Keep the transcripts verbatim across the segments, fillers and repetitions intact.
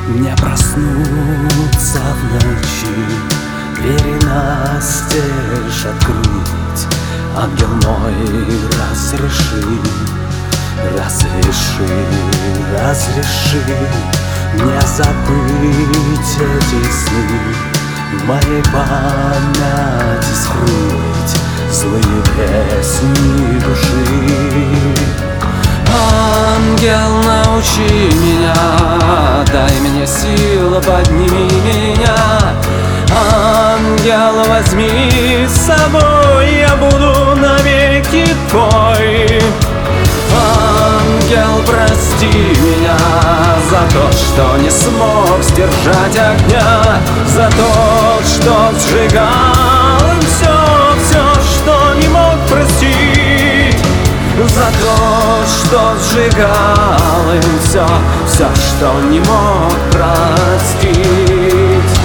Не проснуться в ночи, двери настежь открыть. Ангел мой, разреши, разреши, разреши мне забыть эти сны, в моей памяти скрыть злые песни души. Ангел, научи меня, дай мне силу, подними меня. Ангел, возьми с собой, я буду навеки твой. Ангел, прости меня за то, что не смог сдержать огня, за то, что сжигал им все, все, что не мог простить, за то, что сжигал им все, все, что не мог простить.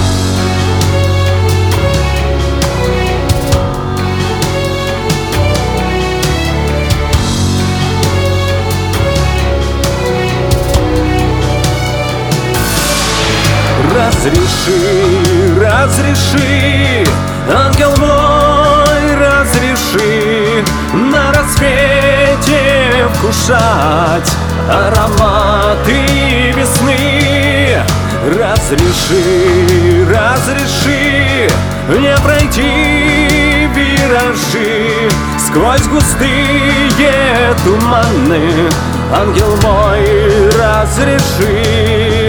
Разреши, разреши, ангел мой, разреши на рассвете вкушать ароматы весны. Разреши, разреши мне пройти виражи сквозь густые туманы. Ангел мой, разреши.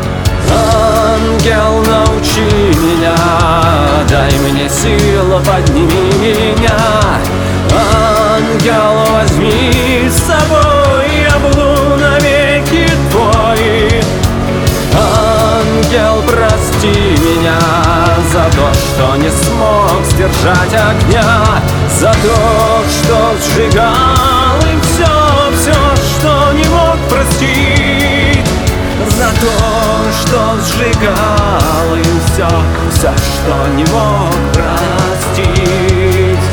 Ангел, научи меня, дай мне силу, подними меня. Ангел, возьми с собой, я буду навеки твой. Ангел, прости меня за то, что не смог сдержать огня, за то, что сжигал им все, все, что не мог простить, за то, что сжигал им все, все, что не мог простить.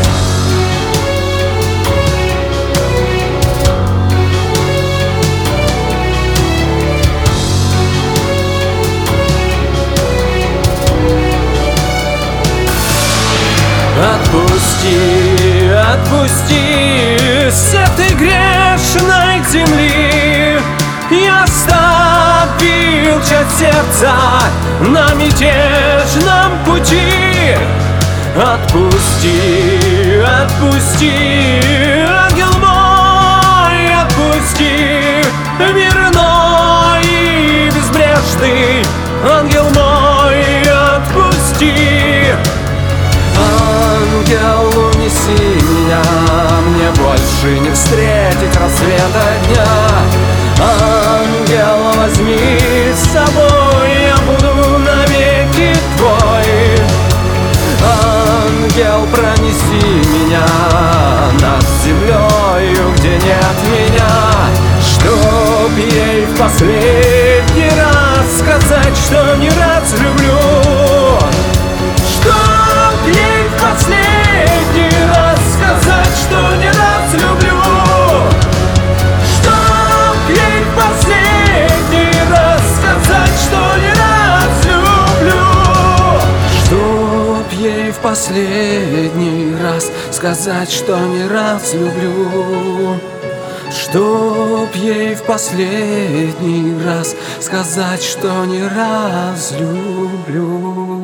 Отпусти, отпусти с этой грешной земли. Я оставил часть сердца на мятежном пути. Отпусти, отпусти, ангел мой, отпусти. Мирной и безбрежный, ангел мой, отпусти. Ангел, унеси меня, мне больше не встретить рассвета дня. Ангел, возьми с собой, я буду навеки твой. Ангел, пронеси меня над землею, где нет меня, чтоб ей в последний раз сказать, что не раз люблю. Чтоб ей в последний раз сказать, что не раз люблю. В последний раз сказать, что не раз люблю. Чтоб ей в последний раз сказать, что не раз люблю.